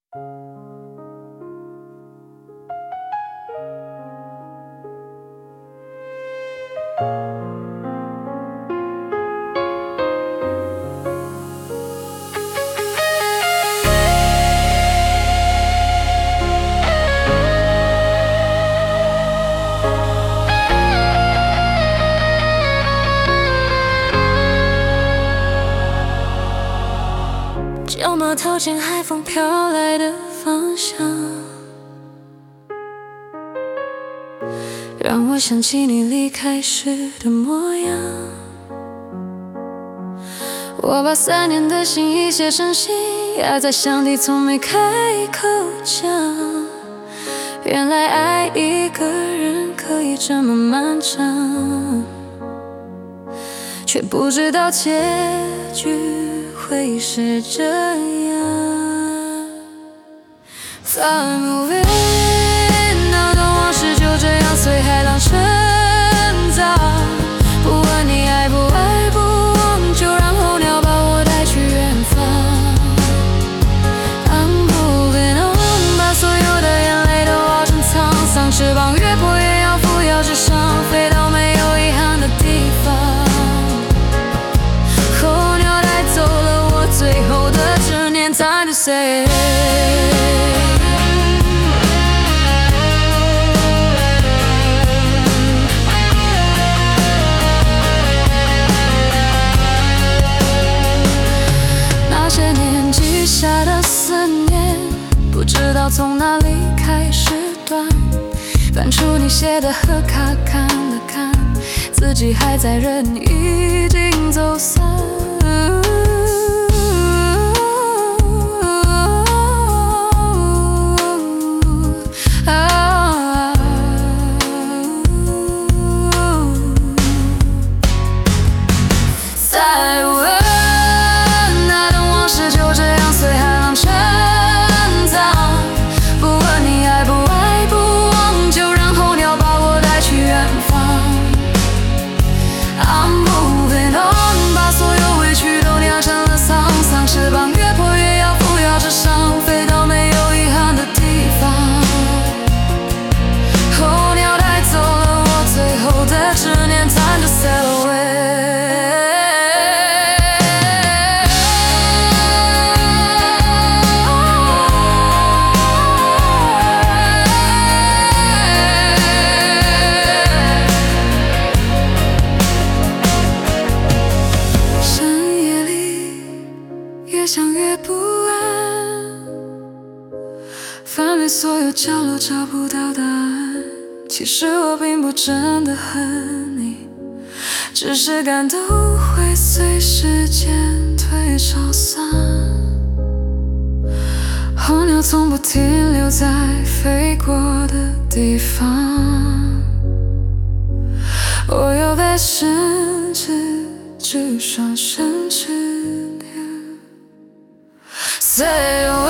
角膜透进海风飘来的方向，让我想起你离开时的模样。我把3年的心意写成信，压在箱底，从没开口讲。原来爱一个人可以这么漫长，却不知道结局会是这样。Time moving， 那段往事就这样随海浪成长。不问你爱不爱，不忘，就让候鸟把我带去远方。I'm moving on， 把所有的眼泪都化成沧桑，翅膀越破越要扶摇直上，飞到没有遗憾的地方。候鸟带走了我最后的执念 ，Time to say。那些年记下的思念，不知道从哪里开始断。翻出你写的贺卡，看了看，自己还在，人已经走散。想越不安，翻遍所有角落找不到答案。其实我并不真的恨你，只是感动会随时间推消散。候鸟从不停留在飞过的地方，我又被甚至只剩甚至。Say